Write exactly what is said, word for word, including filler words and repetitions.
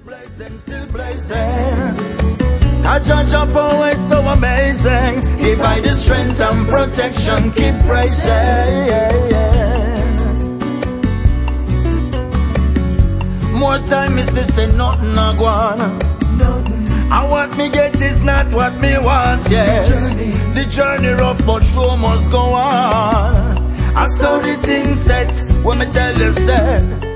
blazing, still blazing. I judge your power, it's so amazing. Give I the strength and protection, keep praising. More time is to say nothing I want. And what me get is not what me want, yes. The journey rough but show must go on. I saw the thing set when me tell you say